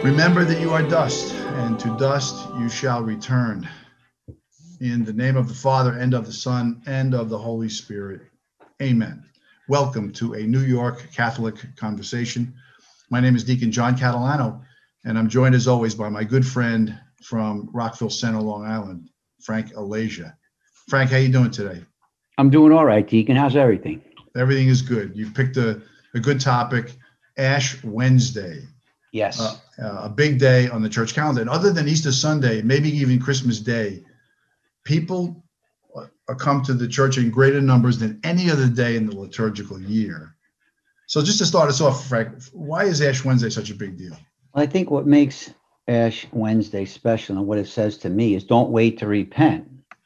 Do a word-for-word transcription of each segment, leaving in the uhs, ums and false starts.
Remember that you are dust, and to dust you shall return. In the name of the Father, and of the Son, and of the Holy Spirit. Amen. Welcome to a New York Catholic Conversation. My name is Deacon John Catalano, and I'm joined as always by my good friend from Rockville Center, Long Island, Frank Alasia. Frank, how you doing today? I'm doing all right, Deacon. How's everything? Everything is good. You've picked a, a good topic, Ash Wednesday. Yes. Uh, uh, a big day on the church calendar. And other than Easter Sunday, maybe even Christmas Day, people uh, come to the church in greater numbers than any other day in the liturgical year. So just to start us off, Frank, why is Ash Wednesday such a big deal? I think what makes Ash Wednesday special and what it says to me is don't wait to repent.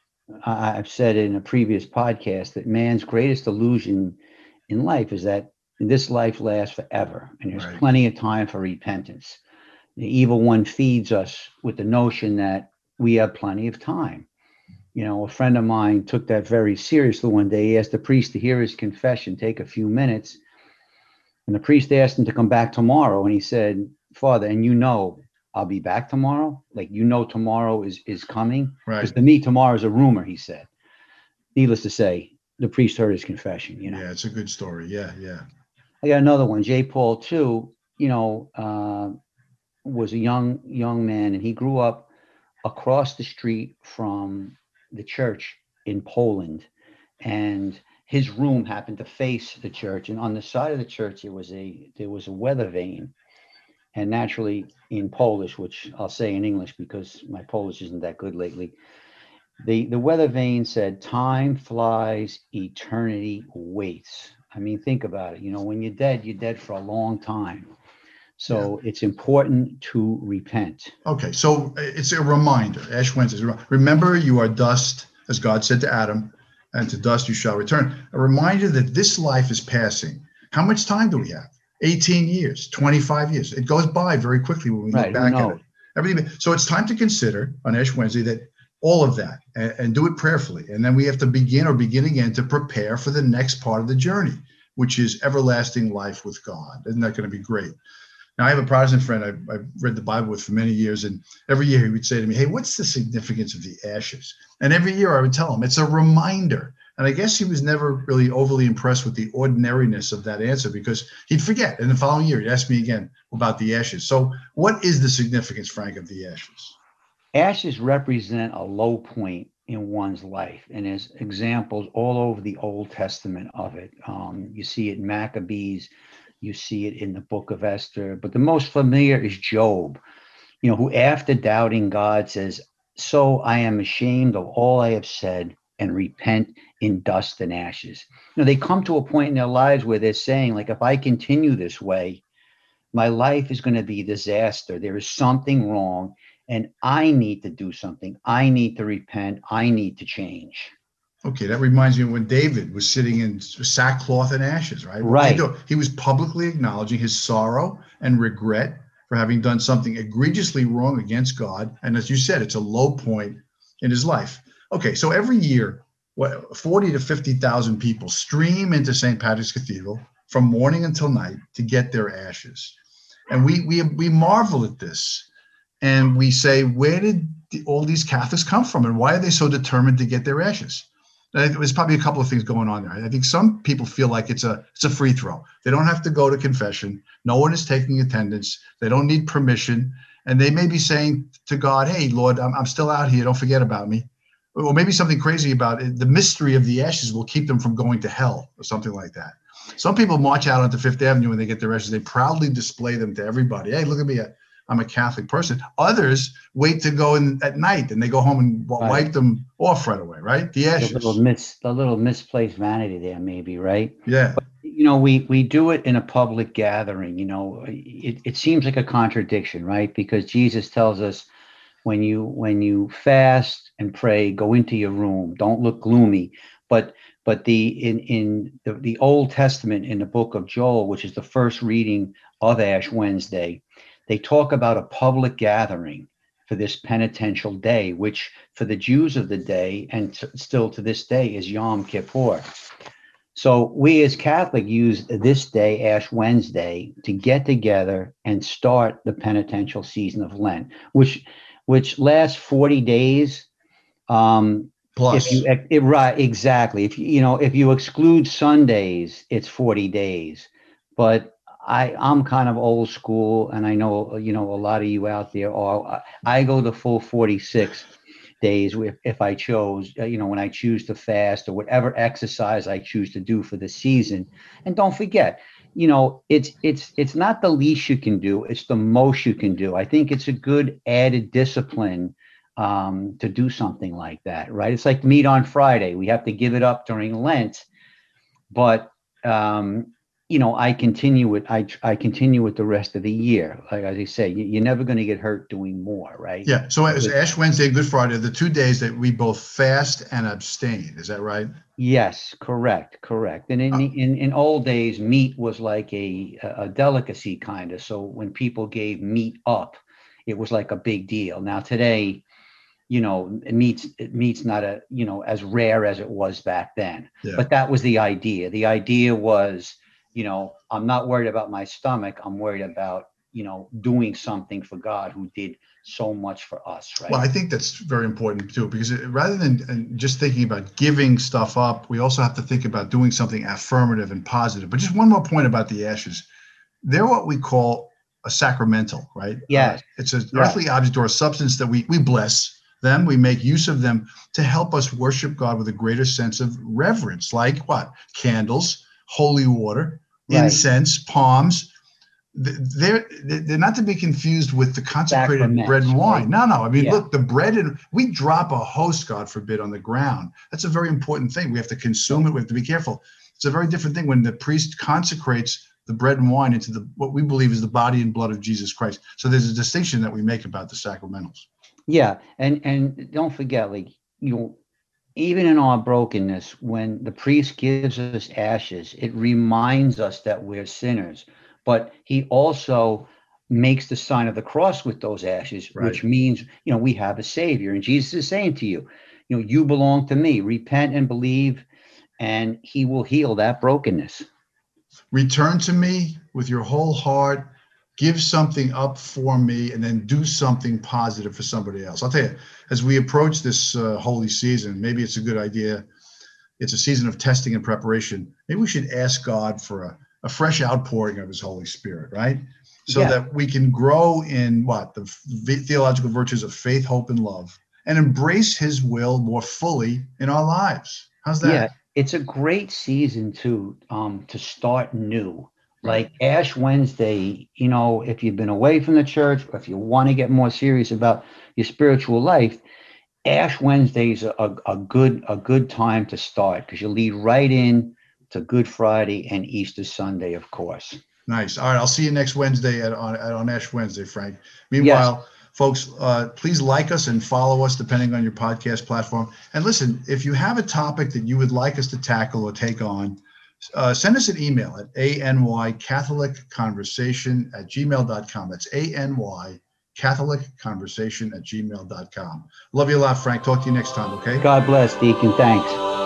I, I've said in a previous podcast that man's greatest illusion in life is that this life lasts forever and there's Right. plenty of time for repentance. The evil one feeds us with the notion that we have plenty of time. You know, a friend of mine took that very seriously one day. He asked the priest to hear his confession, take a few minutes. And the priest asked him to come back tomorrow. And he said, Father, and you know, I'll be back tomorrow. Like, you know, tomorrow is, is coming. Because Right. to me, tomorrow is a rumor, he said. Needless to say, the priest heard his confession, you know. Yeah, it's a good story. Yeah, yeah. I got another one. J. Paul too, you know, uh, was a young, young man, and he grew up across the street from the church in Poland. And his room happened to face the church. And on the side of the church, there was a there was a weather vane. And naturally, in Polish, which I'll say in English because my Polish isn't that good lately, the, the weather vane said, time flies, eternity waits. I mean, think about it. You know, when you're dead, you're dead for a long time. So yeah. It's important to repent. Okay, so it's a reminder. Ash Wednesday. Remember, you are dust, as God said to Adam, and to dust you shall return. A reminder that this life is passing. How much time do we have? eighteen years, twenty-five years. It goes by very quickly when we right, look back at it. Everything. So it's time to consider on Ash Wednesday that all of that and, and do it prayerfully. And then we have to begin or begin again to prepare for the next part of the journey, which is everlasting life with God. Isn't that going to be great? Now, I have a Protestant friend I've, I've read the Bible with for many years, and every year he would say to me, hey, what's the significance of the ashes? And every year I would tell him, it's a reminder. And I guess he was never really overly impressed with the ordinariness of that answer because he'd forget. And the following year, he'd ask me again about the ashes. So what is the significance, Frank, of the ashes? Ashes represent a low point in one's life. And there's examples all over the Old Testament of it. Um, you see it in Maccabees. You see it in the book of Esther. But the most familiar is Job, you know, who after doubting God says, so I am ashamed of all I have said and repent in dust and ashes. You know, they come to a point in their lives where they're saying, like, if I continue this way, my life is going to be a disaster. There is something wrong, and I need to do something. I need to repent. I need to change. Okay, that reminds me of when David was sitting in sackcloth and ashes, right? What right. Was he, he was publicly acknowledging his sorrow and regret for having done something egregiously wrong against God. And as you said, it's a low point in his life. Okay, so every year, what, forty to fifty thousand people stream into Saint Patrick's Cathedral from morning until night to get their ashes. And we we we marvel at this. And we say, where did the, all these Catholics come from? And why are they so determined to get their ashes? There's probably a couple of things going on there. I think some people feel like it's a it's a free throw. They don't have to go to confession. No one is taking attendance. They don't need permission. And they may be saying to God, hey, Lord, I'm, I'm still out here. Don't forget about me. Or maybe something crazy about it. The mystery of the ashes will keep them from going to hell or something like that. Some people march out onto Fifth Avenue when they get their ashes. They proudly display them to everybody. Hey, look at me. I'm a Catholic person. Others wait to go in at night and they go home and right. wipe them off right away, right? The ashes. The little, mis, the little misplaced vanity there, maybe, right? Yeah. But, you know, we, we do it in a public gathering. You know, it, it seems like a contradiction, right? Because Jesus tells us when you when you fast and pray, go into your room. Don't look gloomy. But but the in in the, the Old Testament, in the book of Joel, which is the first reading of Ash Wednesday, they talk about a public gathering for this penitential day, which for the Jews of the day and t- still to this day is Yom Kippur. So we as Catholic use this day, Ash Wednesday, to get together and start the penitential season of Lent, which which lasts forty days. Um, if you Plus. it, right, exactly. If you you know if you exclude Sundays, it's forty days. But I I'm kind of old school, and I know you know a lot of you out there are. I go the full forty-six days if, if I chose, uh, you know, when I choose to fast or whatever exercise I choose to do for the season. And don't forget, you know, it's it's it's not the least you can do, it's the most you can do. I think it's a good added discipline um, to do something like that, right? It's like meat on Friday. We have to give it up during Lent, but um, you know, I continue it. I I continue it the rest of the year. Like as I say, you, you're never going to get hurt doing more, right? Yeah. So it was Ash Wednesday, Good Friday, the two days that we both fast and abstain. Is that right? Yes, correct, correct. And in Uh, in in old days, meat was like a a delicacy kind of. So when people gave meat up, it was like a big deal. Now today, you know, meat's meat's not a you know as rare as it was back then. yeah. But that was the idea. The idea was, you know, I'm not worried about my stomach. I'm worried about you know doing something for God who did so much for us, Well, right? I think that's very important too, because it, rather than uh, just thinking about giving stuff up, we also have to think about doing something affirmative and positive. But just one more point about the ashes. They're what we call a sacramental, right? Uh, Yes, it's an yes, earthly object or a substance that we, we bless them. We make use of them to help us worship God with a greater sense of reverence, like what? Candles, holy water, right. incense, palms. They're they're not to be confused with the consecrated bread Sacraments, and right? wine. No, no. I mean, Yeah. look, the bread and we drop a host, God forbid, on the ground. That's a very important thing. We have to consume it. We have to be careful. It's a very different thing when the priest consecrates the bread and wine into the what we believe is the body and blood of Jesus Christ. So there's a distinction that we make about the sacramentals. Yeah, and and don't forget, like you know, even in our brokenness, when the priest gives us ashes, it reminds us that we're sinners. But he also makes the sign of the cross with those ashes, Right. which means you know we have a savior. And Jesus is saying to you, you know, you belong to me. Repent and believe, and he will heal that brokenness. Return to me with your whole heart, give something up for me, and then do something positive for somebody else. I'll tell you, as we approach this uh, holy season, maybe it's a good idea. It's a season of testing and preparation. Maybe we should ask God for a, a fresh outpouring of his Holy Spirit, right? So Yeah, that we can grow in what? The theological virtues of faith, hope, and love, and embrace his will more fully in our lives. How's yeah, that? it's a great season to um to start new. Right. Like Ash Wednesday, you know, if you've been away from the church, or if you want to get more serious about your spiritual life, Ash Wednesday is a, a, a good a good time to start because you lead right in to Good Friday and Easter Sunday, of course. Nice. All right. I'll see you next Wednesday at, on, at, on Ash Wednesday, Frank. Yes, Meanwhile, folks, uh, please like us and follow us depending on your podcast platform. And listen, if you have a topic that you would like us to tackle or take on, uh, send us an email at anycatholicconversation at gmail dot com. That's A-N-Y Catholic Conversation at gmail dot com. Love you a lot, Frank. Talk to you next time, okay? God bless, Deacon. Thanks.